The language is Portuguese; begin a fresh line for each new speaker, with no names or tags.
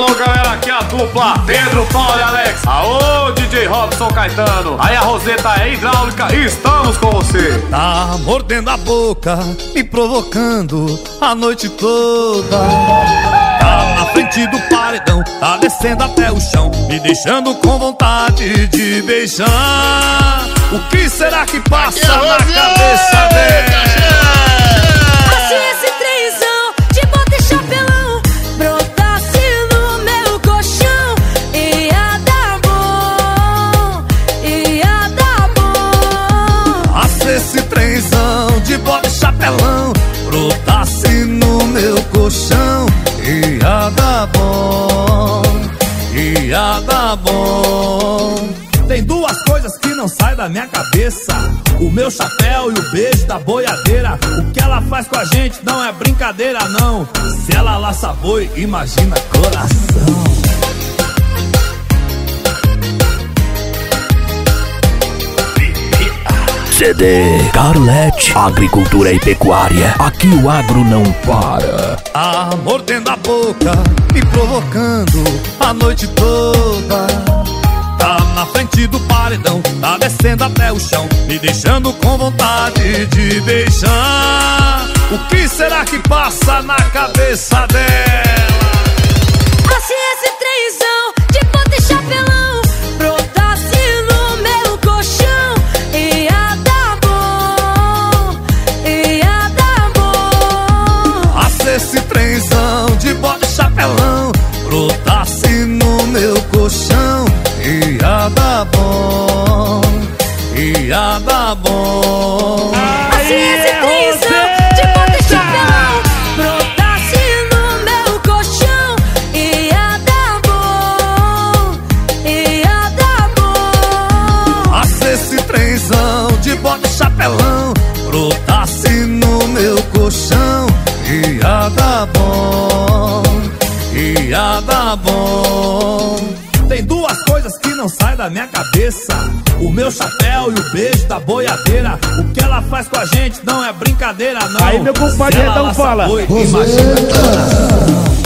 Alô, galera, aqui é a dupla Pedro, Paulo e Alex. Aô, DJ Robson Caetano. Aí a Roseta é hidráulica e estamos com você.
Tá mordendo a boca, me provocando a noite toda. Tá na frente do paredão, tá descendo até o chão, me deixando com vontade de beijar. O que será que passa na cabeça dela?
Se esse trenzão de bota e chapelão brotasse no meu colchão, ia dar bom, ia dar bom.
Se esse trenzão de bota e chapelão brotasse no meu colchão, ia dar bom, ia dar bom. Tem duas coisas que não saem da minha cabeça: o meu chapéu e o beijo da boiadeira. O que ela faz com a gente não é brincadeira, não. Se ela laça boi, imagina coração.
CD Carolet, agricultura e pecuária. Aqui o agro não para.
Tá mordendo a boca, me provocando a noite toda. Tá na frente do paredão, tá descendo até o chão, me deixando com vontade de beijar. O que será que passa na cabeça dela?
Se esse trenzão de bota e chapelão brotasse no meu colchão, ia dar bom, ia dar bom.
Se esse trenzão de bota e chapelão brotasse no meu colchão, ia dar bom, ia dar bom.
Se esse trenzão de bota e chapelão brotasse no meu colchão, ia dar bom, ia dar bom.
Se esse trenzão de bota e chapelão brotasse no meu colchão, ia dar bom, ia dar bom. Tem duas coisas que não saem da minha cabeça: o meu chapéu e o beijo da boiadeira. O que ela faz com a gente não é brincadeira, não.
Aí meu compadre Redão fala:
imagina.